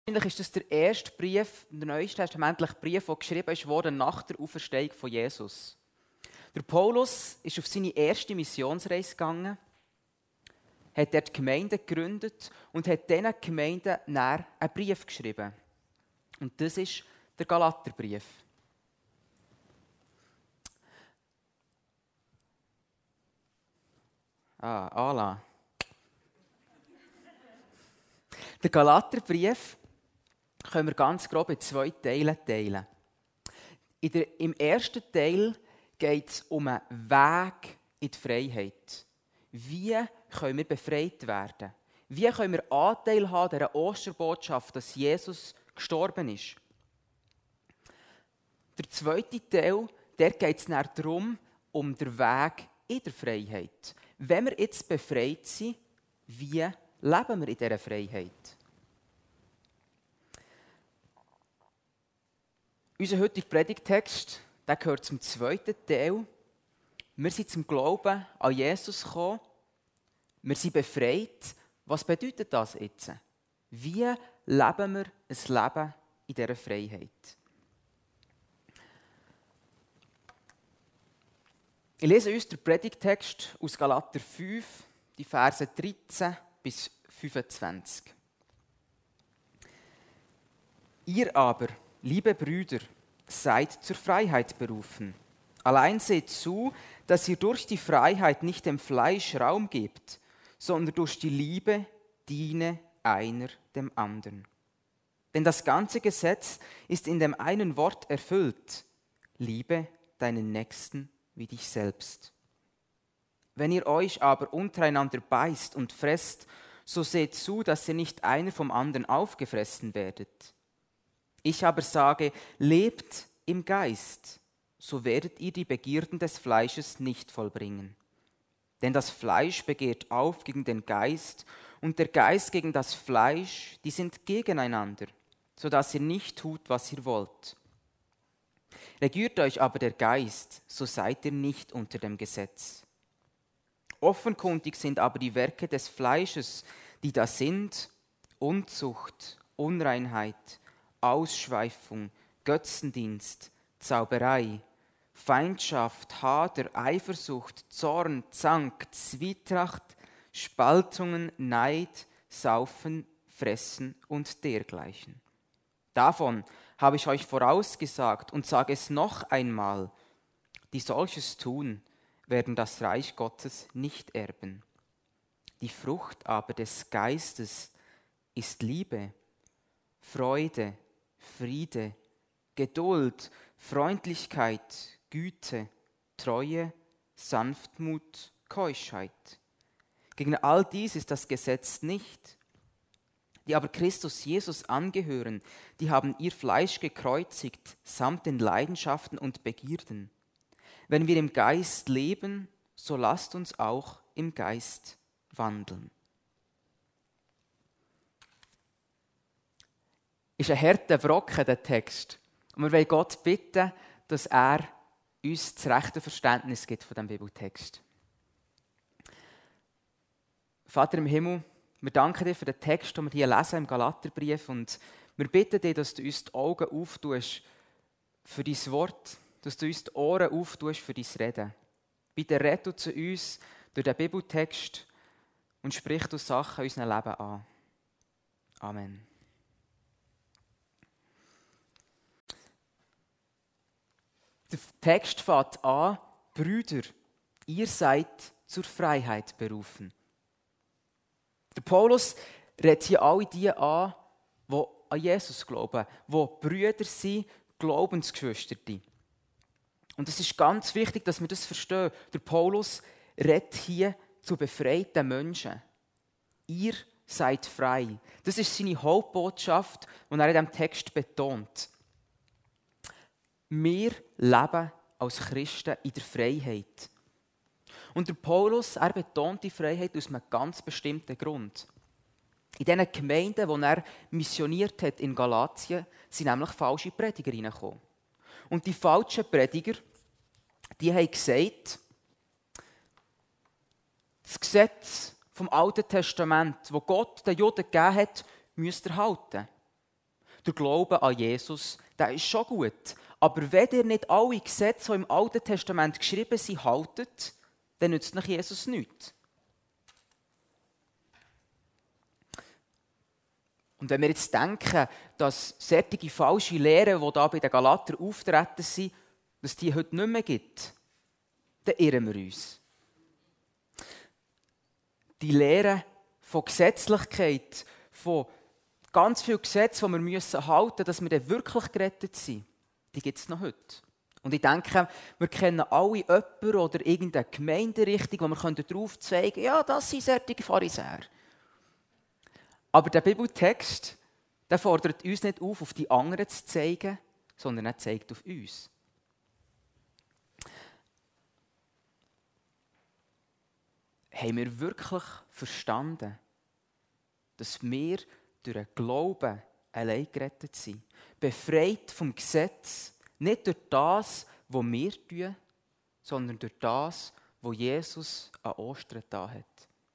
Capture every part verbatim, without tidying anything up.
Wahrscheinlich ist das der erste Brief, der neutestamentliche Brief, der geschrieben wurde nach der Auferstehung von Jesus. Der Paulus ist auf seine erste Missionsreise gegangen, hat dort Gemeinden gegründet und hat diesen Gemeinden nachher einen Brief geschrieben. Und das ist der Galaterbrief. Ah, Ala. Der Galaterbrief können wir ganz grob in zwei Teile teilen. In der, Im ersten Teil geht es um einen Weg in die Freiheit. Wie können wir befreit werden? Wie können wir Anteil haben an dieser Osterbotschaft, dass Jesus gestorben ist? Der zweite Teil, der geht es dann darum, um den Weg in der Freiheit. Wenn wir jetzt befreit sind, wie leben wir in dieser Freiheit? Unser heutiger Predigtext, der gehört zum zweiten Teil. Wir sind zum Glauben an Jesus gekommen. Wir sind befreit. Was bedeutet das jetzt? Wie leben wir ein Leben in dieser Freiheit? Ich lese uns den Predigtext aus Galater fünf, die Verse dreizehn bis fünfundzwanzig. Ihr aber, liebe Brüder, seid zur Freiheit berufen. Allein seht zu, dass ihr durch die Freiheit nicht dem Fleisch Raum gebt, sondern durch die Liebe diene einer dem anderen. Denn das ganze Gesetz ist in dem einen Wort erfüllt: Liebe deinen Nächsten wie dich selbst. Wenn ihr euch aber untereinander beißt und fresst, so seht zu, dass ihr nicht einer vom anderen aufgefressen werdet. Ich aber sage, lebt im Geist, so werdet ihr die Begierden des Fleisches nicht vollbringen. Denn das Fleisch begehrt auf gegen den Geist und der Geist gegen das Fleisch, die sind gegeneinander, so dass ihr nicht tut, was ihr wollt. Regiert euch aber der Geist, so seid ihr nicht unter dem Gesetz. Offenkundig sind aber die Werke des Fleisches, die da sind: Unzucht, Unreinheit, Ausschweifung, Götzendienst, Zauberei, Feindschaft, Hader, Eifersucht, Zorn, Zank, Zwietracht, Spaltungen, Neid, Saufen, Fressen und dergleichen. Davon habe ich euch vorausgesagt und sage es noch einmal: Die solches tun, werden das Reich Gottes nicht erben. Die Frucht aber des Geistes ist Liebe, Freude, Friede, Geduld, Freundlichkeit, Güte, Treue, Sanftmut, Keuschheit. Gegen all dies ist das Gesetz nicht. Die aber Christus Jesus angehören, die haben ihr Fleisch gekreuzigt, samt den Leidenschaften und Begierden. Wenn wir im Geist leben, so lasst uns auch im Geist wandeln. Ist ein harter Brocken, der Text. Und wir wollen Gott bitten, dass er uns das rechte Verständnis gibt von diesem Bibeltext. Vater im Himmel, wir danken dir für den Text, den wir hier lesen im Galaterbrief, und wir bitten dich, dass du uns die Augen auftust für dein Wort, dass du uns die Ohren auftust für dein Reden. Bitte red du zu uns durch den Bibeltext und sprich du Sachen in unserem Leben an. Amen. Der Text fängt an: Brüder, ihr seid zur Freiheit berufen. Der Paulus redet hier alle die an, die an Jesus glauben, die Brüder sind, Glaubensgeschwister. Und es ist ganz wichtig, dass wir das verstehen. Der Paulus redet hier zu befreiten Menschen. Ihr seid frei. Das ist seine Hauptbotschaft, die er in diesem Text betont. Wir leben als Christen in der Freiheit. Und der Paulus, er betont die Freiheit aus einem ganz bestimmten Grund. In diesen Gemeinden, die er missioniert hat in Galatien, sind nämlich falsche Prediger reingekommen. Und die falschen Prediger, die haben gesagt, das Gesetz vom Alten Testament, das Gott den Juden gegeben hat, müsst ihr halten. Der Glaube an Jesus, der ist schon gut. Aber wenn ihr nicht alle Gesetze, die im Alten Testament geschrieben sind, haltet, dann nützt euch Jesus nichts. Und wenn wir jetzt denken, dass solche falsche Lehren, die da bei den Galatern auftreten sind, dass die heute nicht mehr gibt, dann irren wir uns. Die Lehre von Gesetzlichkeit, von ganz vielen Gesetzen, die wir müssen halten müssen, dass wir dann wirklich gerettet sind, die gibt es noch heute. Und ich denke, wir kennen alle jemanden oder irgendeine Gemeinderichtung, wo wir darauf zeigen können, ja, das sind solche Pharisäer. Aber der Bibeltext, der fordert uns nicht auf, auf die anderen zu zeigen, sondern er zeigt auf uns. Haben wir wirklich verstanden, dass wir durch den Glauben allein gerettet sind? Befreit vom Gesetz, nicht durch das, was wir tun, sondern durch das, was Jesus an Ostern getan hat.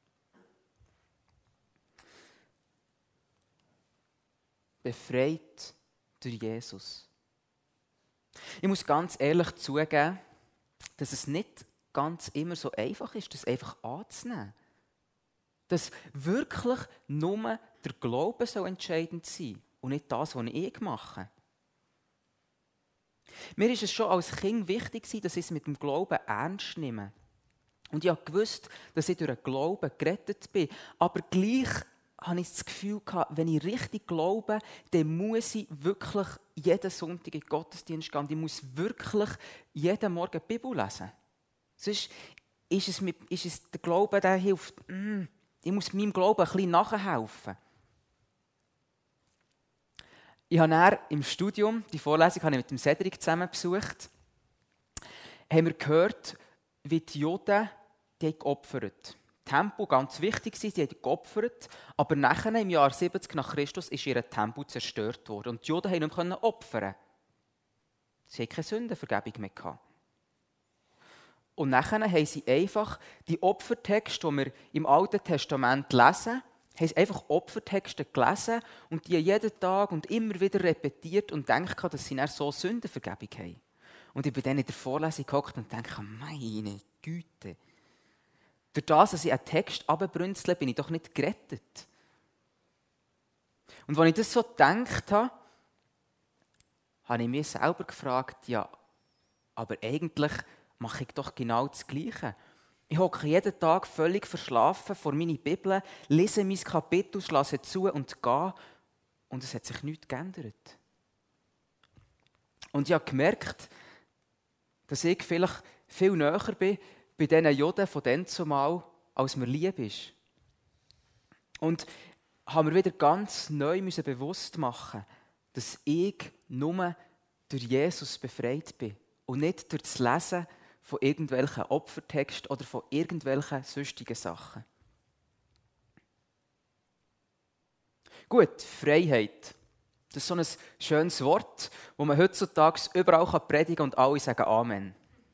Befreit durch Jesus. Ich muss ganz ehrlich zugeben, dass es nicht ganz immer so einfach ist, das einfach anzunehmen. Dass wirklich nur der Glaube so entscheidend sein und nicht das, was ich mache. Mir ist es schon als Kind wichtig, dass ich es mit dem Glauben ernst nehme. Und ich wusste, dass ich durch den Glauben gerettet bin. Aber gleich habe ich das Gefühl gehabt, wenn ich richtig glaube, dann muss ich wirklich jeden Sonntag in den Gottesdienst gehen. Ich muss wirklich jeden Morgen die Bibel lesen. Sonst ist es, mit, ist es der Glaube, der hilft. Mm, ich muss meinem Glauben ein bisschen nachhelfen. Ich habe dann im Studium, die Vorlesung habe ich mit dem Cedric zusammen besucht, haben wir gehört, wie die Juden die geopfert haben. Tempel, ganz wichtig, sie haben geopfert, aber nachher im Jahr siebzig nach Christus ist ihr Tempel zerstört worden. Und die Juden konnten nicht opfern. Sie hatten keine Sündenvergebung mehr gehabt. Und nachher haben sie einfach die Opfertexte, die wir im Alten Testament lesen, haben sie einfach Opfertexte gelesen und die jeden Tag und immer wieder repetiert und denken, dass sie dann so Sündenvergebung haben. Und ich bin dann in der Vorlesung gehockt und denke, meine Güte, durch das, dass ich einen Text runterbrünzle, bin ich doch nicht gerettet. Und als ich das so gedacht habe, habe ich mich selber gefragt, ja, aber eigentlich mache ich doch genau das Gleiche. Ich hocke jeden Tag völlig verschlafen vor meiner Bibel, lese mein Kapitel, schlafe zu und gehe. Und es hat sich nichts geändert. Und ich habe gemerkt, dass ich vielleicht viel näher bin bei diesen Juden von dann zumal, als mir lieb ist. Und haben wir wieder ganz neu müssen bewusst machen, dass ich nur durch Jesus befreit bin und nicht durch das Lesen von irgendwelchen Opfertexten oder von irgendwelchen sonstigen Sachen. Gut, Freiheit. Das ist so ein schönes Wort, das man heutzutage überall predigen kann und alle sagen Amen.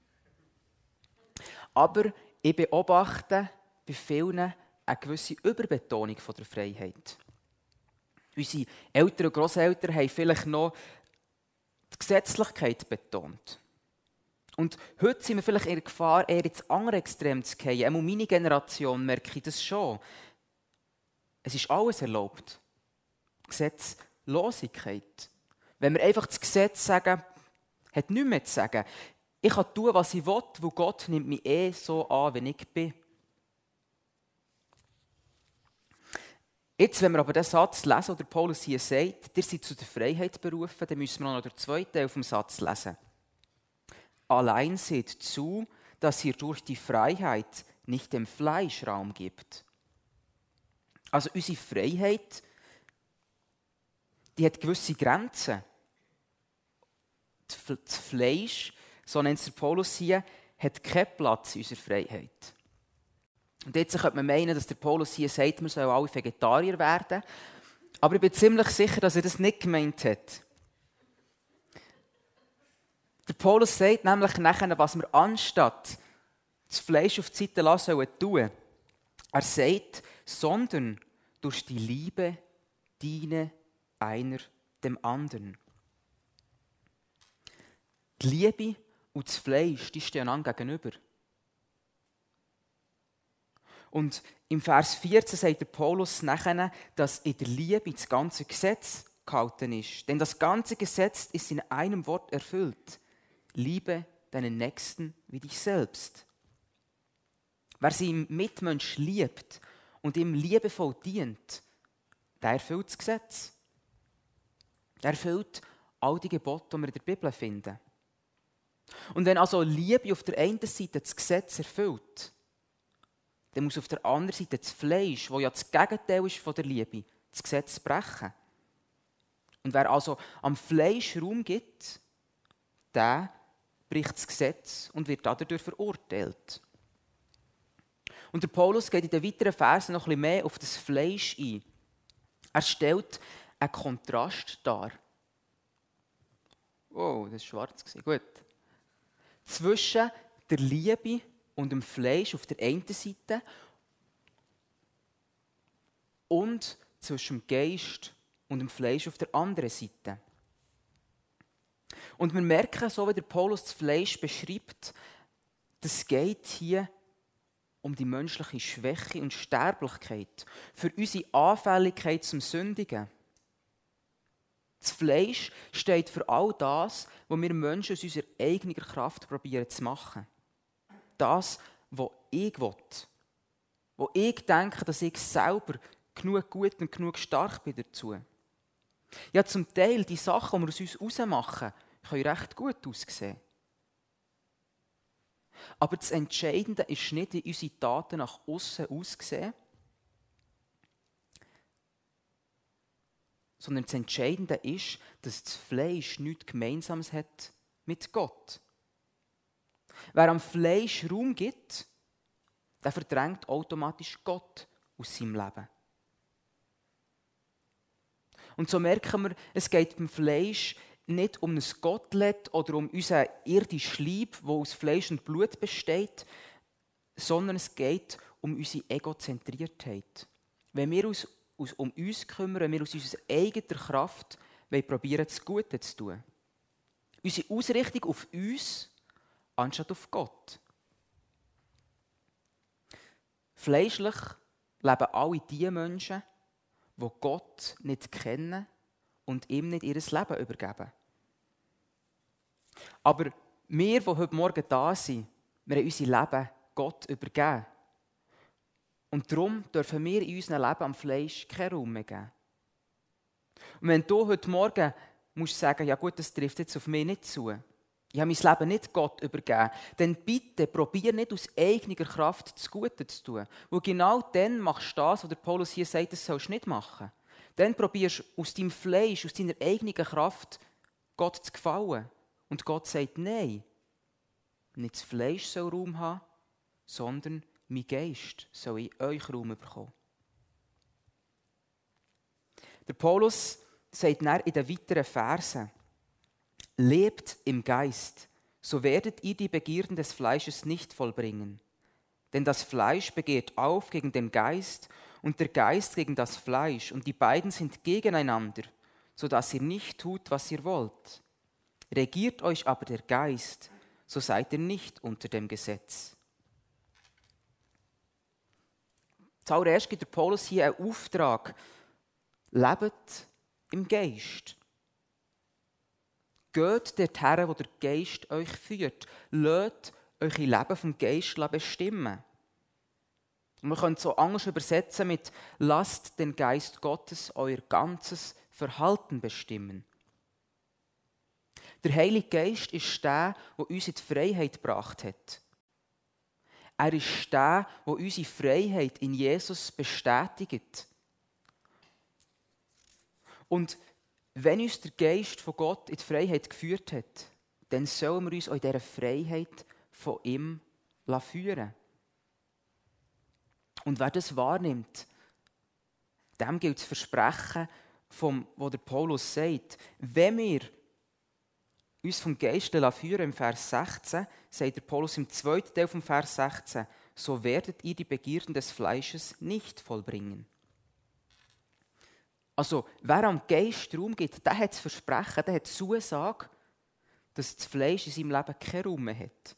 Aber ich beobachte bei vielen eine gewisse Überbetonung von der Freiheit. Unsere Eltern und Grosseltern haben vielleicht noch die Gesetzlichkeit betont. Und heute sind wir vielleicht in der Gefahr, eher ins andere Extrem zu fallen. Auch meine Generation merke ich das schon. Es ist alles erlaubt. Gesetzlosigkeit. Wenn wir einfach das Gesetz sagen, hat nichts mehr zu sagen. Ich kann tun, was ich will, weil Gott nimmt mich eh so an, wie ich bin. Jetzt, wenn wir aber den Satz lesen, den Paulus hier sagt, ihr seid zu der Freiheit berufen, dann müssen wir noch den zweiten Teil vom Satz lesen. Allein seht zu, dass ihr durch die Freiheit nicht dem Fleisch Raum gibt. Also unsere Freiheit, die hat gewisse Grenzen. Das Fleisch, so nennt es der Paulus hier, hat keinen Platz in unserer Freiheit. Und jetzt könnte man meinen, dass der Paulus hier sagt, wir sollen alle Vegetarier werden. Aber ich bin ziemlich sicher, dass er das nicht gemeint hat. Der Paulus sagt nämlich nachher, was wir anstatt das Fleisch auf die Seite lassen sollen tun. Er sagt, sondern durch die Liebe diene einer dem anderen. Die Liebe und das Fleisch, die stehen einander gegenüber. Und im Vers vierzehn sagt der Paulus nachher, dass in der Liebe das ganze Gesetz gehalten ist. Denn das ganze Gesetz ist in einem Wort erfüllt. Liebe deinen Nächsten wie dich selbst. Wer seinen Mitmensch liebt und ihm liebevoll dient, der erfüllt das Gesetz. Der erfüllt all die Gebote, die wir in der Bibel finden. Und wenn also Liebe auf der einen Seite das Gesetz erfüllt, dann muss auf der anderen Seite das Fleisch, das ja das Gegenteil ist von der Liebe, das Gesetz brechen. Und wer also am Fleisch Raum gibt, der bricht das Gesetz und wird dadurch verurteilt. Und der Paulus geht in den weiteren Versen noch ein bisschen mehr auf das Fleisch ein. Er stellt einen Kontrast dar. Oh, das war schwarz. Gut. Zwischen der Liebe und dem Fleisch auf der einen Seite und zwischen dem Geist und dem Fleisch auf der anderen Seite. Und wir merken, so wie der Paulus das Fleisch beschreibt, es geht hier um die menschliche Schwäche und Sterblichkeit, für unsere Anfälligkeit zum Sündigen. Das Fleisch steht für all das, was wir Menschen aus unserer eigenen Kraft probieren zu machen. Das, was ich will. Wo ich denke, dass ich selber genug gut und genug stark bin dazu. Ja, zum Teil, die Sachen, die wir aus uns herausmachen, können recht gut aussehen. Aber das Entscheidende ist nicht, wie unsere Taten nach außen aussehen, sondern das Entscheidende ist, dass das Fleisch nichts Gemeinsames hat mit Gott. Wer am Fleisch Raum gibt, der verdrängt automatisch Gott aus seinem Leben. Und so merken wir, es geht beim Fleisch nicht um ein Gottlet oder um unseren irdischen Leib, der aus Fleisch und Blut besteht, sondern es geht um unsere Egozentriertheit. Wenn wir uns, uns um uns kümmern, wenn wir aus unserer eigenen Kraft probieren, das Gute zu tun. Unsere Ausrichtung auf uns, anstatt auf Gott. Fleischlich leben alle die Menschen, die Gott nicht kennen und ihm nicht ihr Leben übergeben. Aber wir, die heute Morgen da sind, wir haben unser Leben Gott übergeben. Und darum dürfen wir in unserem Leben am Fleisch keinen Raum mehr geben. Und wenn du heute Morgen musst sagen, ja gut, das trifft jetzt auf mich nicht zu, ich habe mein Leben nicht Gott übergeben, dann bitte probier nicht aus eigener Kraft das Gute zu tun. Weil genau dann machst du das, was der Paulus hier sagt, das sollst du nicht machen. Dann probierst du aus deinem Fleisch, aus deiner eigenen Kraft Gott zu gefallen. Und Gott sagt, nein, nicht das Fleisch soll Raum haben, sondern mein Geist soll in euch Raum bekommen. Der Paulus sagt dann in den weiteren Versen, lebt im Geist, so werdet ihr die Begierden des Fleisches nicht vollbringen. Denn das Fleisch begehrt auf gegen den Geist und der Geist gegen das Fleisch, und die beiden sind gegeneinander, so dass ihr nicht tut, was ihr wollt. Regiert euch aber der Geist, so seid ihr nicht unter dem Gesetz. Zuallererst gibt der Paulus hier einen Auftrag. Lebt im Geist. Geht dorthin, wo der Geist euch führt. Lasst euch euer Leben vom Geist bestimmen. Und man könnte es so anders übersetzen mit lasst den Geist Gottes euer ganzes Verhalten bestimmen. Der Heilige Geist ist der, der uns in die Freiheit gebracht hat. Er ist der, der unsere Freiheit in Jesus bestätigt. Und wenn uns der Geist von Gott in die Freiheit geführt hat, dann sollen wir uns auch in dieser Freiheit von ihm führen. Und wer das wahrnimmt, dem gilt das Versprechen, vom, wo der Paulus sagt, wenn wir uns vom Geist führen, im Vers sechzehn, sagt der Paulus im zweiten Teil vom Vers sechzehn, so werdet ihr die Begierden des Fleisches nicht vollbringen. Also, wer am Geist Raum gibt, der hat das Versprechen, der hat die Zusage, dass das Fleisch in seinem Leben keinen Raum mehr hat.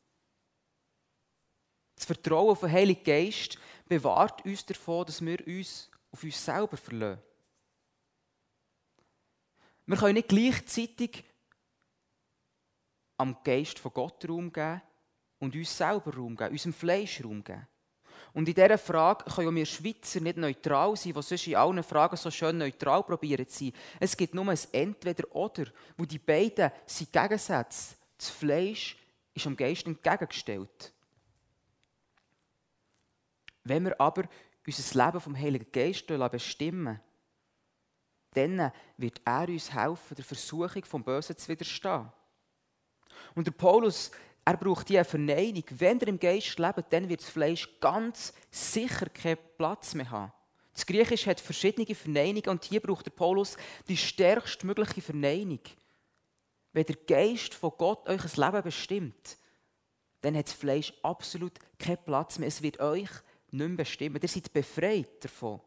Das Vertrauen auf den Heiligen Geist bewahrt uns davon, dass wir uns auf uns selber verlassen. Wir können nicht gleichzeitig am Geist von Gott Raum geben und uns selber Raum geben, unserem Fleisch Raum geben. Und in dieser Frage können wir Schweizer nicht neutral sein, die sonst in allen Fragen so schön neutral probieren zu sein. Es gibt nur ein Entweder-Oder, wo die beiden sind Gegensätze. Das Fleisch ist am Geist entgegengestellt. Wenn wir aber unser Leben vom Heiligen Geist bestimmen, dann wird er uns helfen, der Versuchung vom Bösen zu widerstehen. Und der Paulus, er braucht diese Verneinung. Wenn er im Geist lebt, dann wird das Fleisch ganz sicher keinen Platz mehr haben. Das Griechisch hat verschiedene Verneinungen und hier braucht der Paulus die stärkstmögliche Verneinung. Wenn der Geist von Gott euch ein Leben bestimmt, dann hat das Fleisch absolut keinen Platz mehr. Es wird euch nicht mehr bestimmen. Ihr seid befreit davon.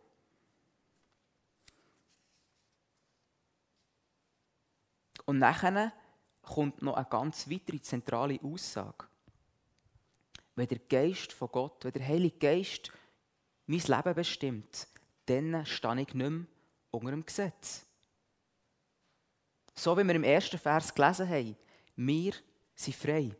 Und nachher kommt noch eine ganz weitere zentrale Aussage. Wenn der Geist von Gott, wenn der Heilige Geist mein Leben bestimmt, dann stehe ich nicht mehr unter dem Gesetz. So wie wir im ersten Vers gelesen haben, wir sind frei.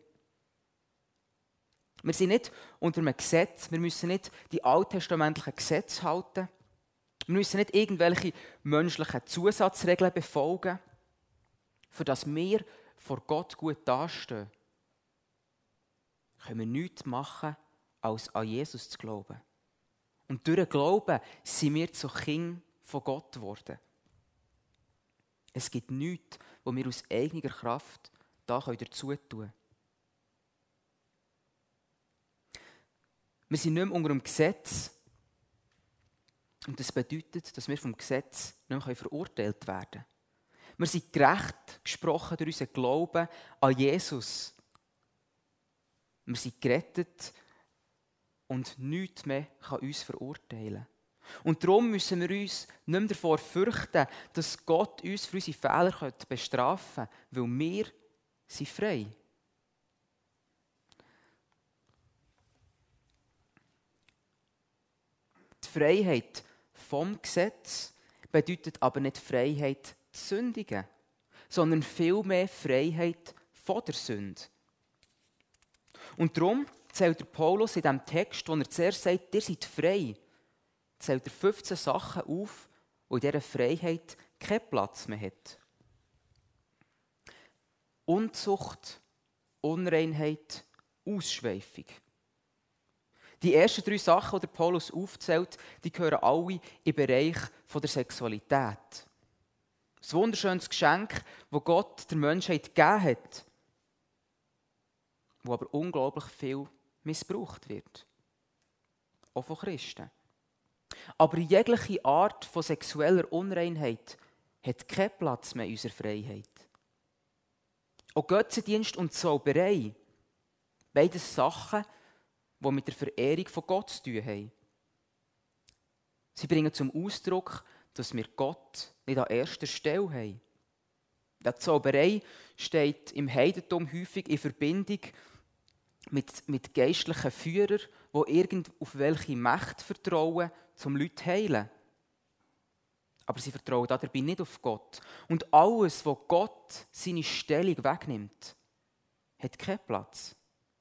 Wir sind nicht unter einem Gesetz, wir müssen nicht die alttestamentlichen Gesetze halten, wir müssen nicht irgendwelche menschlichen Zusatzregeln befolgen, für das wir vor Gott gut dastehen, können wir nichts machen, als an Jesus zu glauben. Und durch den Glauben sind wir zu Kindern von Gott geworden. Es gibt nichts, was wir aus eigener Kraft da dazu tun können. Wir sind nicht mehr unter dem Gesetz. Und das bedeutet, dass wir vom Gesetz nicht mehr verurteilt werden können. Wir sind gerecht gesprochen durch unseren Glauben an Jesus. Wir sind gerettet und nichts mehr kann uns verurteilen. Und darum müssen wir uns nicht mehr davor fürchten, dass Gott uns für unsere Fehler bestrafen könnte, weil wir sind frei. Die Freiheit vom Gesetz bedeutet aber nicht Freiheit zu sündigen, sondern vielmehr Freiheit von der Sünde. Und darum zählt der Paulus in diesem Text, wo er zuerst sagt, ihr seid frei, zählt er fünfzehn Sachen auf, die in dieser Freiheit keinen Platz mehr hat. Unzucht, Unreinheit, Ausschweifung. Die ersten drei Sachen, die der Paulus aufzählt, die gehören alle im Bereich der Sexualität. Ein wunderschönes Geschenk, das Gott der Menschheit gegeben hat, das aber unglaublich viel missbraucht wird. Auch von Christen. Aber jegliche Art von sexueller Unreinheit hat keinen Platz mehr in unserer Freiheit. Auch Götzendienst und Zauberei, beides Sachen, die mit der Verehrung von Gott zu tun haben. Sie bringen zum Ausdruck, dass wir Gott nicht an erster Stelle haben. Die Zauberei steht im Heidentum häufig in Verbindung mit, mit geistlichen Führern, die irgend auf welche Macht vertrauen, um Leute zu heilen. Aber sie vertrauen dabei nicht auf Gott. Und alles, was Gott seine Stellung wegnimmt, hat keinen Platz.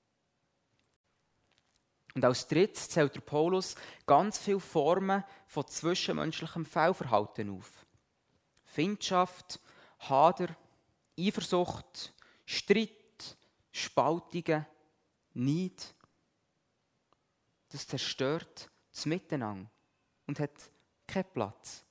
Und als drittes zählt der Paulus ganz viele Formen von zwischenmenschlichem Fehlverhalten auf. Feindschaft, Hader, Eifersucht, Streit, Spaltungen, Neid. Das zerstört das Miteinander und hat keinen Platz.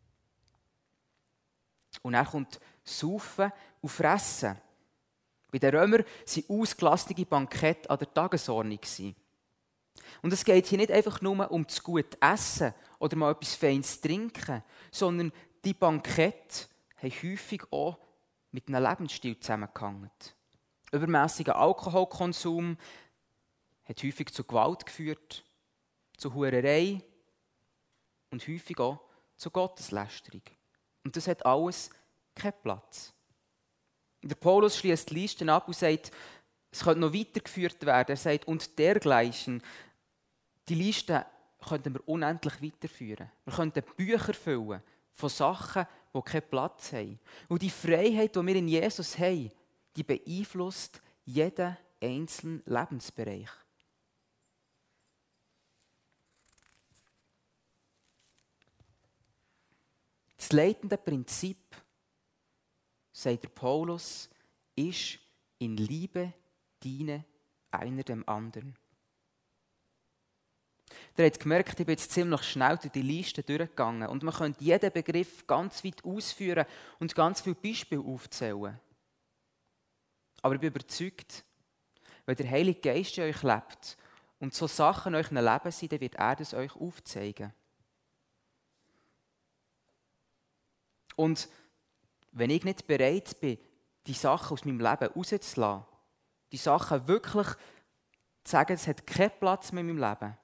Und dann kommt Saufen und Fressen. Bei den Römern waren ausgelassene Bankette an der Tagesordnung. Und es geht hier nicht einfach nur um das gute Essen oder mal etwas Feines trinken, sondern die Bankette haben häufig auch mit einem Lebensstil zusammengehangen. Übermässiger Alkoholkonsum hat häufig zu Gewalt geführt, zu Hurerei und häufig auch zu Gotteslästerung. Und das hat alles keinen Platz. Der Paulus schließt die Liste ab und sagt, es könnte noch weitergeführt werden. Er sagt, und dergleichen, die Liste könnten wir unendlich weiterführen. Wir könnten Bücher füllen von Sachen, die keinen Platz haben. Und die Freiheit, die wir in Jesus haben, die beeinflusst jeden einzelnen Lebensbereich. Das leitende Prinzip, sagt der Paulus, ist in Liebe diene einer dem anderen. Ihr habt gemerkt, ich bin jetzt ziemlich schnell durch die Liste durchgegangen und man könnte jeden Begriff ganz weit ausführen und ganz viele Beispiele aufzählen. Aber ich bin überzeugt, wenn der Heilige Geist in euch lebt und so Sachen in eurem Leben sind, dann wird er das euch aufzeigen. Und wenn ich nicht bereit bin, die Sachen aus meinem Leben rauszulassen, die Sachen wirklich zu sagen, es hat keinen Platz mehr in meinem Leben,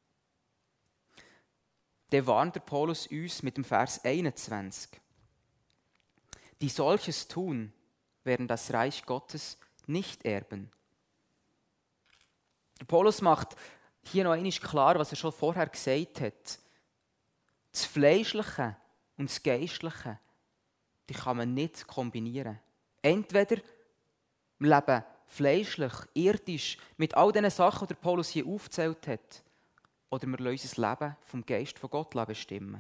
dann warnt der Paulus uns mit dem Vers einundzwanzig. Die solches tun, werden das Reich Gottes nicht erben. Der Paulus macht hier noch einmal klar, was er schon vorher gesagt hat. Das Fleischliche und das Geistliche, die kann man nicht kombinieren. Entweder wir leben fleischlich, irdisch, mit all diesen Sachen, die der Paulus hier aufgezählt hat, oder wir lassen unser Leben vom Geist von Gott bestimmen.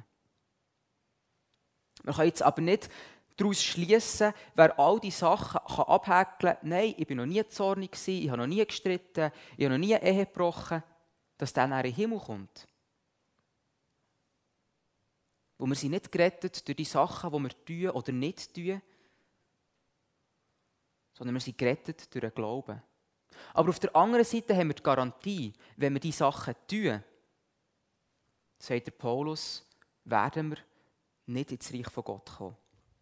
Wir können jetzt aber nicht daraus schliessen, wer all diese Sachen kann abhäkeln kann, nein, ich war noch nie zornig, ich habe noch nie gestritten, ich habe noch nie eine Ehe gebrochen, dass dann in den Himmel kommt. Und wir sind nicht gerettet durch die Sachen, die wir tun oder nicht tun, sondern wir sind gerettet durch den Glauben. Aber auf der anderen Seite haben wir die Garantie, wenn wir diese Sachen tun, sagt der Paulus, werden wir nicht ins Reich von Gott kommen.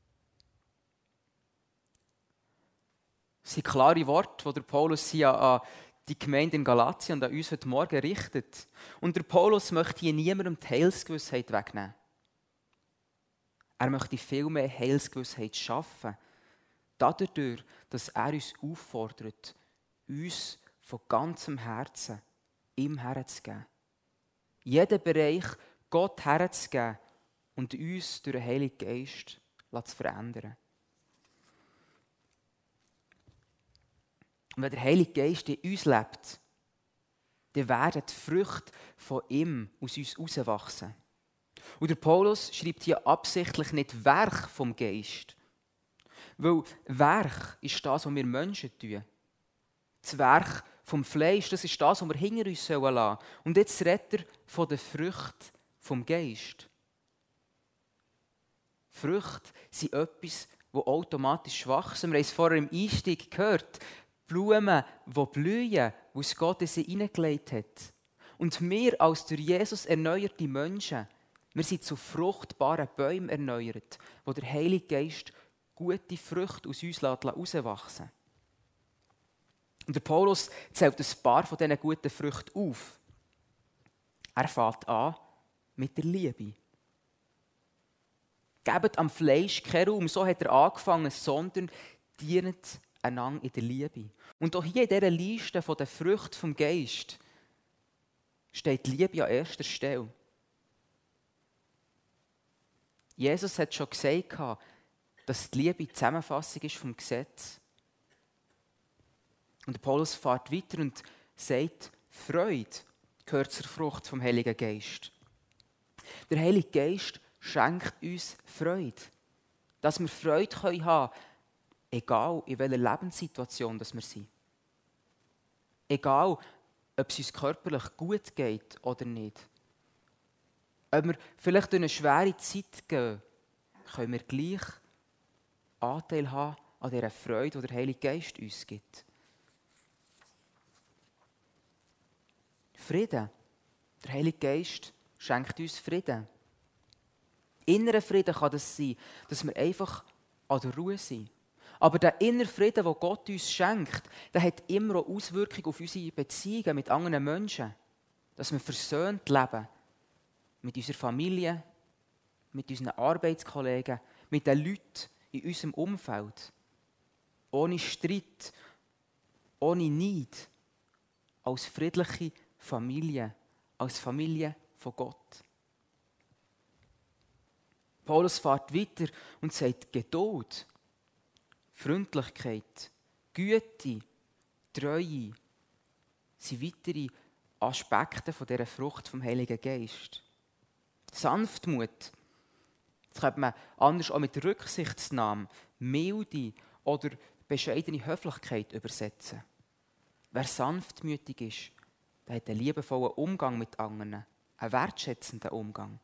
Das sind klare Worte, die der Paulus hier an die Gemeinde in Galatien und an uns heute Morgen richtet. Und der Paulus möchte hier niemandem die Heilsgewissheit wegnehmen. Er möchte viel mehr Heilsgewissheit schaffen, dadurch, dass er uns auffordert, uns von ganzem Herzen ihm herzugeben. Jeden Bereich Gott herzugeben und uns durch den Heiligen Geist zu verändern. Und wenn der Heilige Geist in uns lebt, dann werden die Früchte von ihm aus uns herauswachsen. Und der Paulus schreibt hier absichtlich nicht Werk vom Geist. Weil Werk ist das, was wir Menschen tun. Das Werk vom Fleisch, das ist das, was wir hinter uns lassen sollen. Und jetzt redet er von den Früchten vom Geist. Früchte sind etwas, das automatisch wachsen. Wir haben es vorher im Einstieg gehört. Blumen, die blühen, die Gott in sie hineingelegt hat. Und wir als durch Jesus erneuerte Menschen, wir sind zu fruchtbaren Bäumen erneuert, wo der Heilige Geist gute Früchte aus uns herauswachsen lässt. Und der Paulus zählt ein paar von diesen guten Früchten auf. Er fängt an mit der Liebe. Gebt am Fleisch keinen Raum, so hat er angefangen, sondern dient einander in der Liebe. Und auch hier in dieser Liste der Früchte vom Geist steht die Liebe an erster Stelle. Jesus hat schon gesagt, dass die Liebe die Zusammenfassung ist vom Gesetz. Und Paulus fährt weiter und sagt, Freude gehört zur Frucht vom Heiligen Geist. Der Heilige Geist schenkt uns Freude. Dass wir Freude haben können, egal in welcher Lebenssituation wir sind. Egal, ob es uns körperlich gut geht oder nicht. Ob wir vielleicht durch eine schwere Zeit gehen, können wir gleich Anteil haben an dieser Freude, die der Heilige Geist uns gibt. Frieden. Der Heilige Geist schenkt uns Frieden. Innerer Frieden kann das sein, dass wir einfach an der Ruhe sind. Aber der innere Frieden, den Gott uns schenkt, der hat immer auch Auswirkungen auf unsere Beziehungen mit anderen Menschen. Dass wir versöhnt leben. Mit unserer Familie, mit unseren Arbeitskollegen, mit den Leuten in unserem Umfeld. Ohne Streit, ohne Neid. Als friedliche Familie, als Familie von Gott. Paulus fährt weiter und sagt Geduld, Freundlichkeit, Güte, Treue sind weitere Aspekte von dieser Frucht vom Heiligen Geist. Sanftmut, das könnte man anders auch mit Rücksichtsnahme, Milde oder bescheidene Höflichkeit übersetzen. Wer sanftmütig ist, der hat einen liebevollen Umgang mit anderen, einen wertschätzenden Umgang.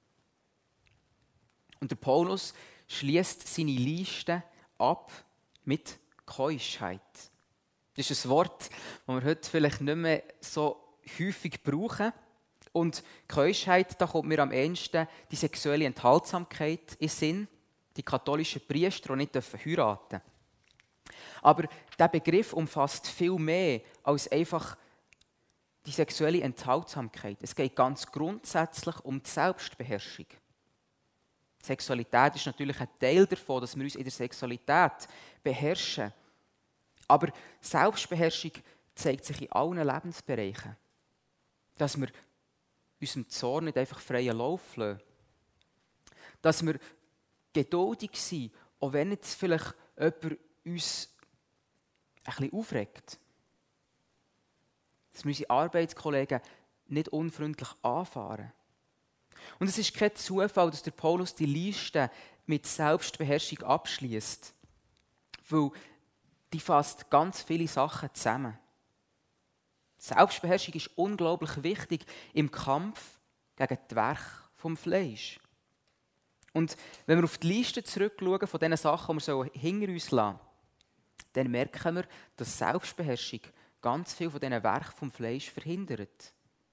Und der Paulus schließt seine Liste ab mit Keuschheit. Das ist ein Wort, das wir heute vielleicht nicht mehr so häufig brauchen. Und Keuschheit, da kommt mir am ehesten die sexuelle Enthaltsamkeit in den Sinn, die katholischen Priester, die nicht heiraten dürfen. Aber dieser Begriff umfasst viel mehr als einfach die sexuelle Enthaltsamkeit. Es geht ganz grundsätzlich um die Selbstbeherrschung. Sexualität ist natürlich ein Teil davon, dass wir uns in der Sexualität beherrschen. Aber Selbstbeherrschung zeigt sich in allen Lebensbereichen. Dass wir unserem Zorn nicht einfach freien Lauf lassen. Dass wir geduldig sind, auch wenn jetzt vielleicht jemand uns ein bisschen aufregt. Dass wir unsere Arbeitskollegen nicht unfreundlich anfahren. Und es ist kein Zufall, dass der Paulus die Liste mit Selbstbeherrschung abschließt, weil die fasst ganz viele Sachen zusammen. Selbstbeherrschung ist unglaublich wichtig im Kampf gegen die Werke vom Fleisch. Und wenn wir auf die Liste zurückschauen von diesen Sachen, die wir hinter uns lassen, dann merken wir, dass Selbstbeherrschung ganz viel von diesen Werken vom Fleisch verhindert.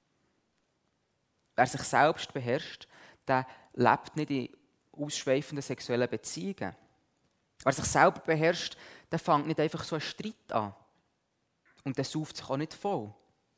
Wer sich selbst beherrscht, der lebt nicht in ausschweifenden sexuellen Beziehungen. Wer sich selber beherrscht, der fängt nicht einfach so einen Streit an. Und der sauft sich auch nicht voll.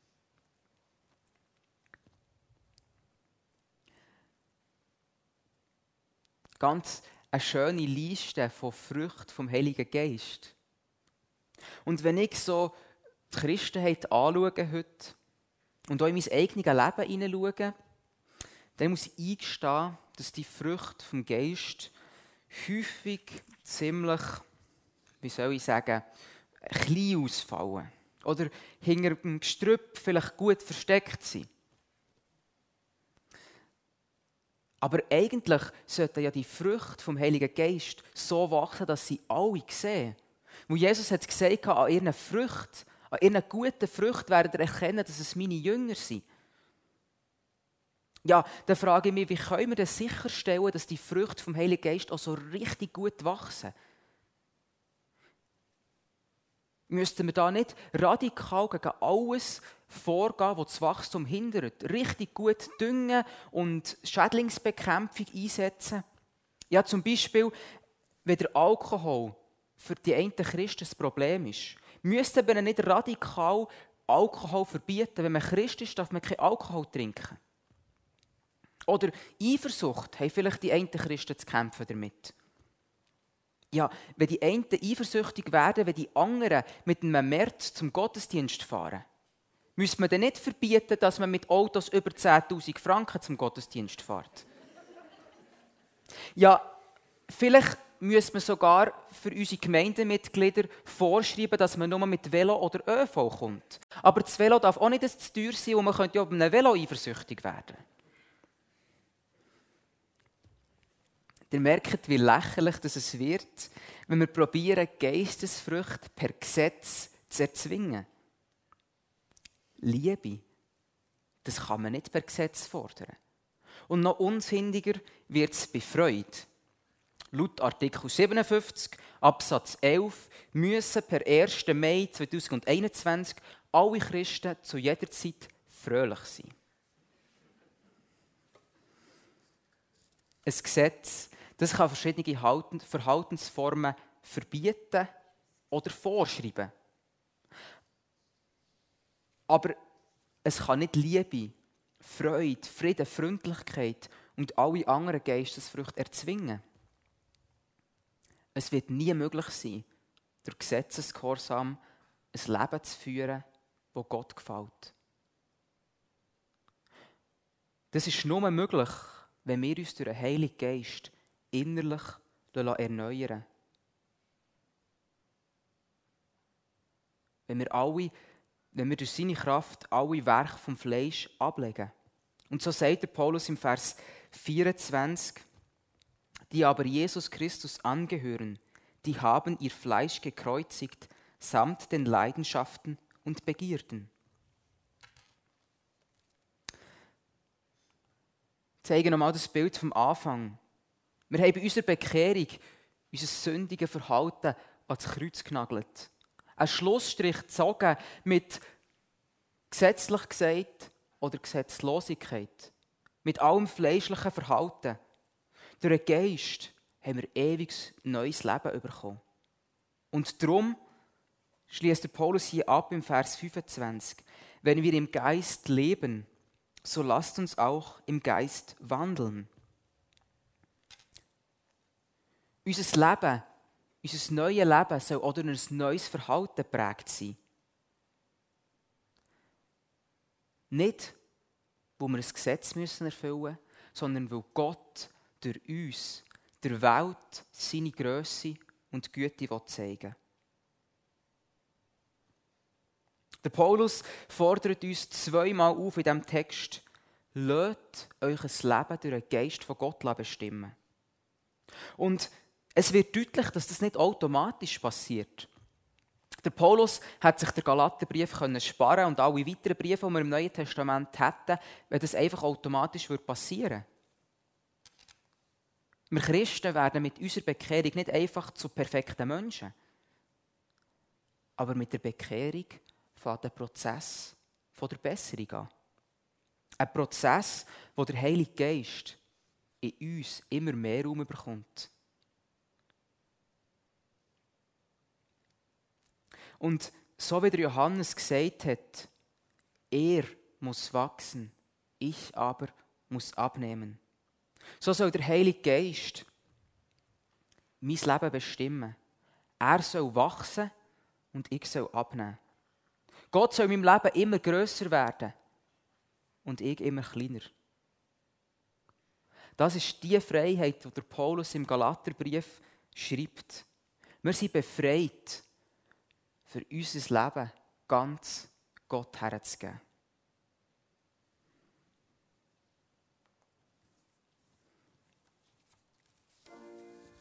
Ganz eine schöne Liste von Früchten vom Heiligen Geist. Und wenn ich so die Christenheit anschaue heute und auch in mein eigenes Leben hineinschaue, dann muss ich eingestehen, dass die Früchte vom Geist häufig ziemlich, wie soll ich sagen, klein ausfallen. Oder hinter dem Gestrüpp vielleicht gut versteckt sind. Aber eigentlich sollten ja die Früchte vom Heiligen Geist so wachsen, dass sie alle sehen. Wo Jesus hat gesagt, an ihren Früchten, an ihren guten Früchten werdet ihr erkennen, dass es meine Jünger sind. Ja, dann frage ich mich, wie können wir denn sicherstellen, dass die Früchte vom Heiligen Geist auch so richtig gut wachsen? Müssten wir da nicht radikal gegen alles vorgehen, was das Wachstum hindert? Richtig gut düngen und Schädlingsbekämpfung einsetzen? Ja, zum Beispiel, wenn der Alkohol für die einen Christen ein Problem ist, müssten wir nicht radikal Alkohol verbieten. Wenn man Christ ist, darf man keinen Alkohol trinken. Oder Eifersucht haben vielleicht die einen Christen zu kämpfen damit. Ja, wenn die einen eifersüchtig werden, wenn die anderen mit einem März zum Gottesdienst fahren, müsste man dann nicht verbieten, dass man mit Autos über zehntausend Franken zum Gottesdienst fährt. Ja, vielleicht müsste man sogar für unsere Gemeindemitglieder vorschreiben, dass man nur mit Velo oder ÖV kommt. Aber das Velo darf auch nicht zu teuer sein und man könnte ja auf einem Velo eifersüchtig werden. Ihr merkt, wie lächerlich es wird, wenn wir probieren, Geistesfrüchte per Gesetz zu erzwingen. Liebe, das kann man nicht per Gesetz fordern. Und noch unsinniger wird es bei Freude. Laut Artikel siebenundfünfzig Absatz elf müssen per ersten Mai zweitausendeinundzwanzig alle Christen zu jeder Zeit fröhlich sein. Ein Gesetz, das kann verschiedene Verhaltensformen verbieten oder vorschreiben. Aber es kann nicht Liebe, Freude, Frieden, Freundlichkeit und alle anderen Geistesfrüchte erzwingen. Es wird nie möglich sein, durch Gesetzesgehorsam ein Leben zu führen, das Gott gefällt. Das ist nur möglich, wenn wir uns durch den Heiligen Geist innerlich erneuern. Wenn wir, alle, wenn wir durch seine Kraft alle Werke vom Fleisch ablegen. Und so sagt der Paulus im Vers vierundzwanzig, die aber Jesus Christus angehören, die haben ihr Fleisch gekreuzigt, samt den Leidenschaften und Begierden. Ich zeige nochmal das Bild vom Anfang. Wir haben bei unserer Bekehrung unser sündiges Verhalten ans Kreuz genagelt. Ein Schlussstrich gezogen mit gesetzlich gesagt oder Gesetzlosigkeit. Mit allem fleischlichen Verhalten. Durch den Geist haben wir ewiges neues Leben bekommen. Und darum schließt der Paulus hier ab im Vers fünfundzwanzig. Wenn wir im Geist leben, so lasst uns auch im Geist wandeln. Unser Leben, unser neues Leben soll auch durch ein neues Verhalten geprägt sein. Nicht, wo wir ein Gesetz müssen erfüllen müssen, sondern weil Gott durch uns der Welt seine Grösse und Güte zeigen will. Der Paulus fordert uns zweimal auf in diesem Text, lasst euch ein Leben durch den Geist von Gott bestimmen. Und es wird deutlich, dass das nicht automatisch passiert. Der Paulus hat sich den Galaterbrief sparen und alle weiteren Briefe, die wir im Neuen Testament hätten, wenn das einfach automatisch passieren würde. Wir Christen werden mit unserer Bekehrung nicht einfach zu perfekten Menschen. Aber mit der Bekehrung fängt der Prozess von der Besserung an. Ein Prozess, wo der Heilige Geist in uns immer mehr Raum bekommt. Und so wie der Johannes gesagt hat, er muss wachsen, ich aber muss abnehmen. So soll der Heilige Geist mein Leben bestimmen. Er soll wachsen und ich soll abnehmen. Gott soll in meinem Leben immer grösser werden und ich immer kleiner. Das ist die Freiheit, die der Paulus im Galaterbrief schreibt. Wir sind befreit, für unser Leben ganz Gott herzugeben.